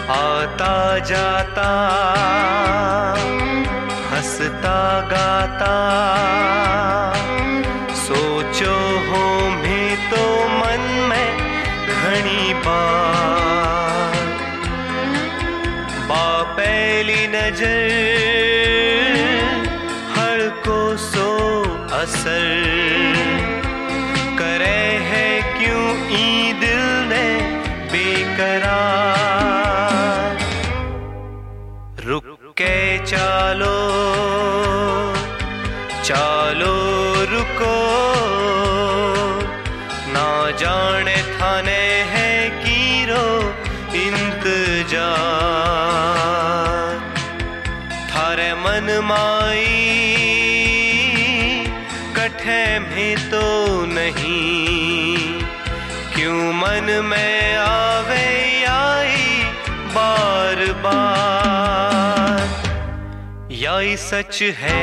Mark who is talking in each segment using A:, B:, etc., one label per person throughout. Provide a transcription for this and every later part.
A: आता जाता हंसता गाता सोचो हो मैं तो मन में घनी बार पहली नजर हर को सो असर करे है क्यों ई दिल ने बेकरार। रुक के चालो चालो रुको ना जाने थाने है कीरो इंतजार। थारे मन माई कठे में तो नहीं क्यों मन में आवे आई बार बार। यही सच है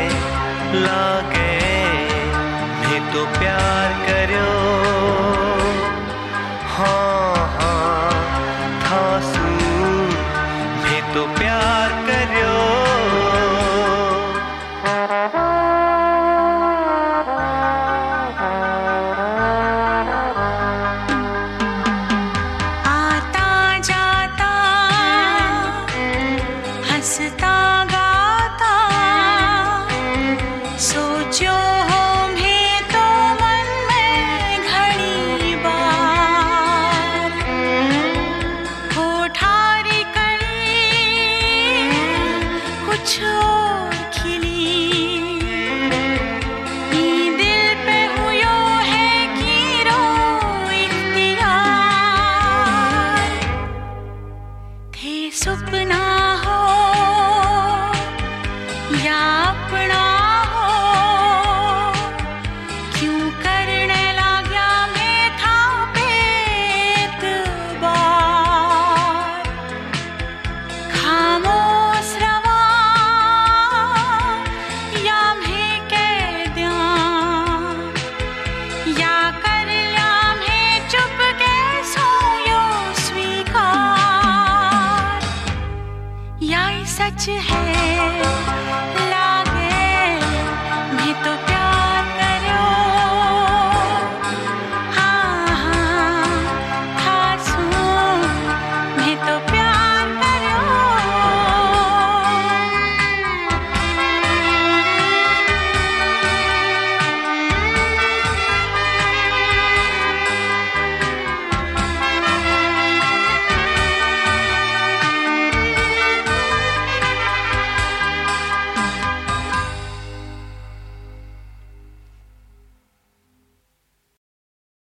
A: लागे मैं तो प्यार करो हाँ हाँ था सुन मैं तो प्यार करो।
B: आता जाता हंसता गाता सोचो हो मैं तो मन में घड़ी बार। होठारी कली कुछ और खिली ई दिल पे हुयो है कीरो इख्तियार। थे सुपना हो या अपना हो क्यों करने लाग्या मैं था बेतबार। खामोश रवा या मैं कह द्यां या कर ल्या मैं चुप के सोयो स्वीकार। यही सच है